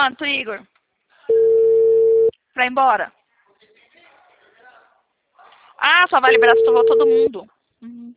quanto, Igor? Pra ir embora? Ah, só vai liberar se tu for todo mundo. Uhum.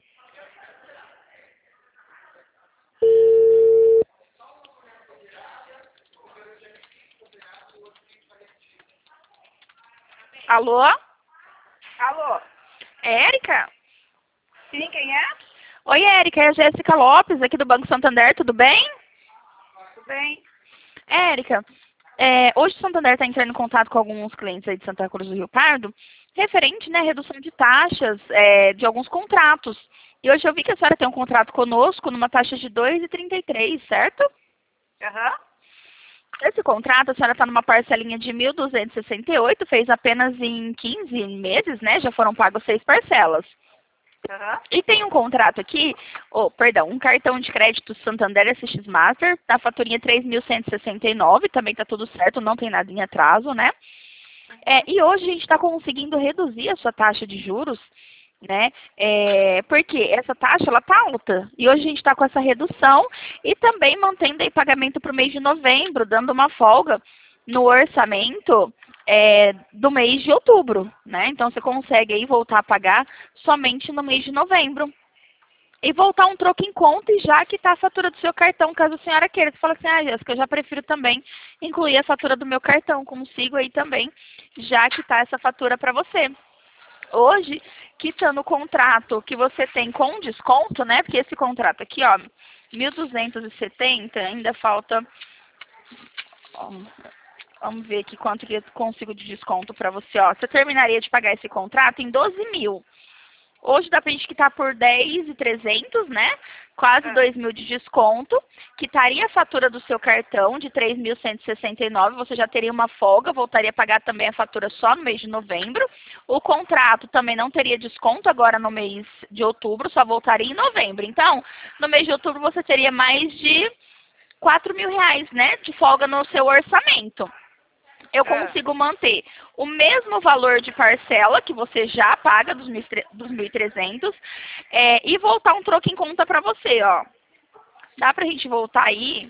Alô? Alô? Érica? Sim, quem é? Oi, Érica, é a Jéssica Lopes, aqui do Banco Santander, tudo bem? Tudo bem? Érica, hoje o Santander está entrando em contato com alguns clientes aí de Santa Cruz do Rio Pardo, referente, né, redução de taxas de alguns contratos. E hoje eu vi que a senhora tem um contrato conosco numa taxa de 2,33, certo? Aham. Esse contrato, a senhora está numa parcelinha de 1.268, fez apenas em 15 meses, né? Já foram pagos 6 parcelas. Aham. E tem um contrato aqui, um cartão de crédito Santander SX Master, da faturinha 3.169, também está tudo certo, não tem nada em atraso, né? E hoje a gente está conseguindo reduzir a sua taxa de juros, né? Porque essa taxa ela tá alta e hoje a gente está com essa redução e também mantendo aí pagamento para o mês de novembro, dando uma folga no orçamento do mês de outubro, né? Então você consegue aí voltar a pagar somente no mês de novembro. E voltar um troco em conta e já que está a fatura do seu cartão, caso a senhora queira. Você fala assim, Jéssica, eu já prefiro também incluir a fatura do meu cartão, consigo aí também, já que está essa fatura para você. Hoje, quitando o contrato que você tem com desconto, né? Porque esse contrato aqui, ó, 1.270, ainda falta... Ó, vamos ver aqui quanto que eu consigo de desconto para você, ó. Você terminaria de pagar esse contrato em 12 mil. Hoje dá pra gente quitar por 10.300, né? Quase 2 mil de desconto. Quitaria a fatura do seu cartão de 3.169. Você já teria uma folga, voltaria a pagar também a fatura só no mês de novembro. O contrato também não teria desconto agora no mês de outubro, só voltaria em novembro. Então, no mês de outubro você teria mais de 4 mil reais, né? De folga no seu orçamento. Eu consigo manter o mesmo valor de parcela que você já paga dos 1.300 e voltar um troco em conta para você, ó. Dá pra gente voltar aí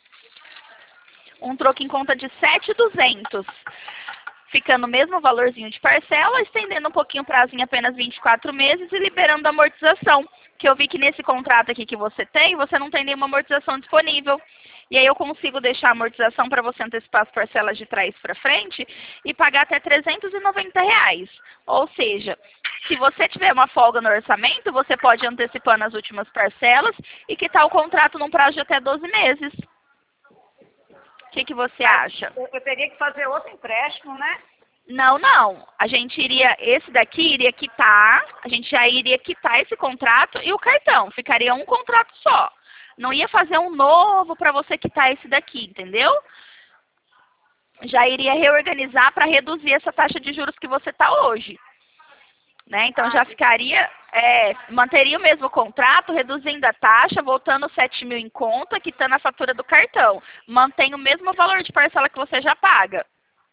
um troco em conta de 7.200, ficando o mesmo valorzinho de parcela, estendendo um pouquinho o prazo em apenas 24 meses e liberando a amortização. Que eu vi que nesse contrato aqui que você tem, você não tem nenhuma amortização disponível. E aí eu consigo deixar a amortização para você antecipar as parcelas de trás para frente e pagar até R$ 390. Ou seja, se você tiver uma folga no orçamento, você pode ir antecipando as últimas parcelas e quitar o contrato num prazo de até 12 meses. O que você acha? Eu teria que fazer outro empréstimo, né? Não, não. Esse daqui iria quitar, a gente já iria quitar esse contrato e o cartão. Ficaria um contrato só. Não ia fazer um novo para você quitar esse daqui, entendeu? Já iria reorganizar para reduzir essa taxa de juros que você está hoje. Né? Então já ficaria, manteria o mesmo contrato, reduzindo a taxa, voltando 7 mil em conta, quitando a fatura do cartão. Mantém o mesmo valor de parcela que você já paga.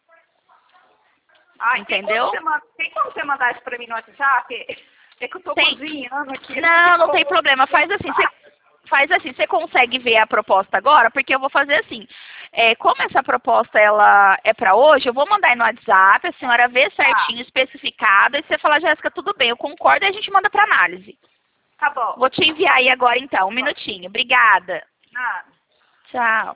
Entendeu? Tem como você mandar isso para mim no WhatsApp? É que eu tô cozinhando aqui. Não tem problema. Faz assim, você consegue ver a proposta agora? Porque eu vou fazer assim. Como essa proposta ela é para hoje, eu vou mandar aí no WhatsApp, a senhora vê certinho, especificada, e você fala, Jéssica, tudo bem, eu concordo, e a gente manda para análise. Tá bom. Vou te enviar aí agora então, um minutinho. Obrigada. Nada. Tchau.